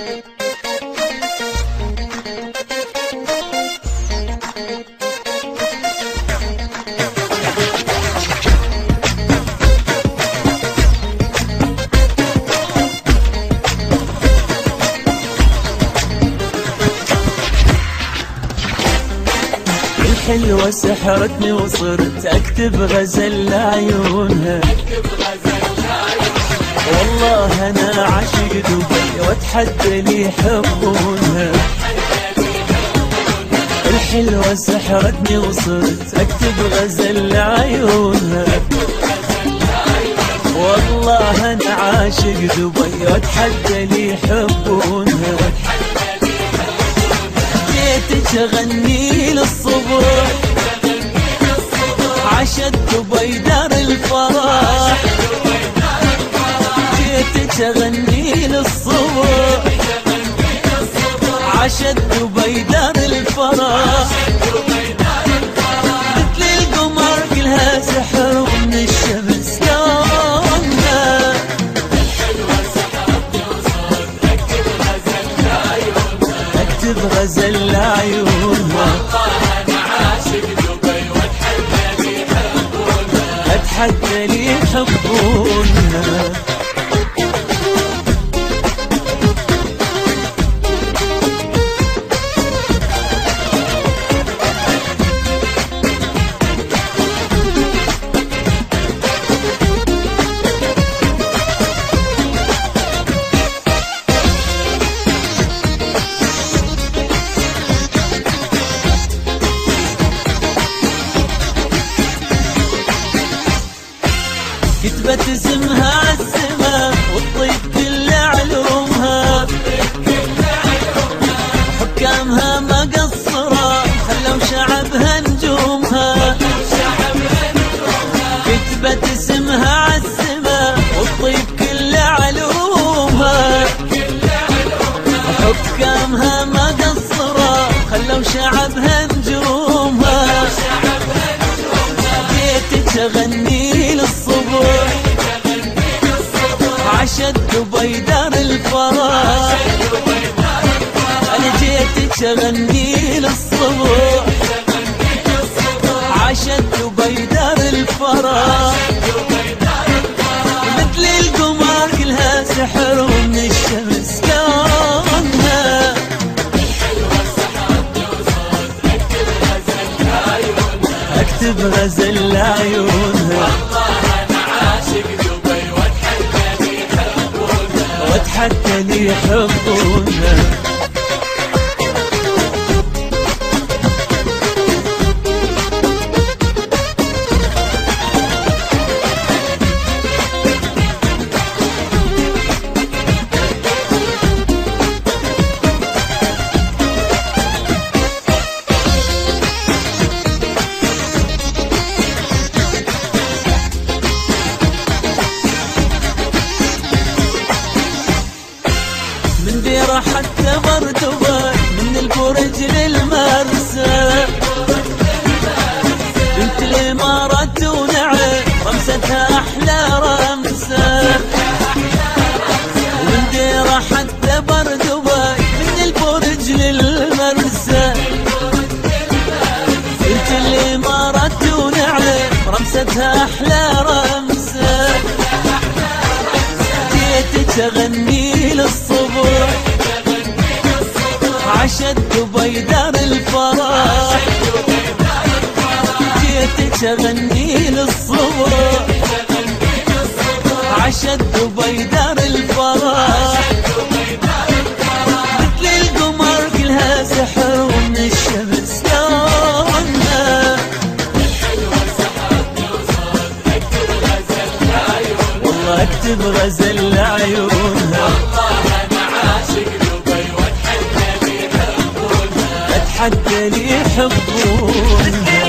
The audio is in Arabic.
الحلوة سحرتني وصرت اكتب غزل لعيونها. والله انا عاشق دبي واتحدى لي يحبونها. الحلوة سحرتني وصرت اكتب غزل لعيونها. والله انا عاشق دبي واتحدى لي يحبونها. جيتك اغني للصبح عشت دبي دار الفرح. جيتك اغني للصبح عشت دبي دار الفرح. مثل القمر كلها سحر ومن الشمس لونها. اكتب غزل لعيونها. اتحدى لي يحبونها. كتبت اسمها عالسما والطيب كل علومها. حكامها ما قصروا خلوا شعبها نجومها. كتبت اسمها عالسما والطيب كل علومها. حكامها ما قصروا خلوا شعبها نجومها. جيتك اغني للصبح عشت دبي دار الفرح. انا جيتك اغني للصبح عشت دبي دار الفرح. مثل القمر كلها سحر ومن الشمس لونها. اكتب غزل لعيونها. واتحدى لي يحبونها. من ديرة حتى بردبة من البرج للمرسى. بنت الإمارات ونعم رمستها أحلى رمسة. من ديرة حتى بردبة من البرج للمرسى. بنت الإمارات ونعم رمستها أحلى رمسة. جيتك اغني للصبح عشت دبي دار الفرح. جيتك اغني للصبح عشت دبي دار الفرح. مثل القمر كلها سحر ومن الشمس لونها. والله اكتب غزل لعيونها. اتحدى لي يحبونها.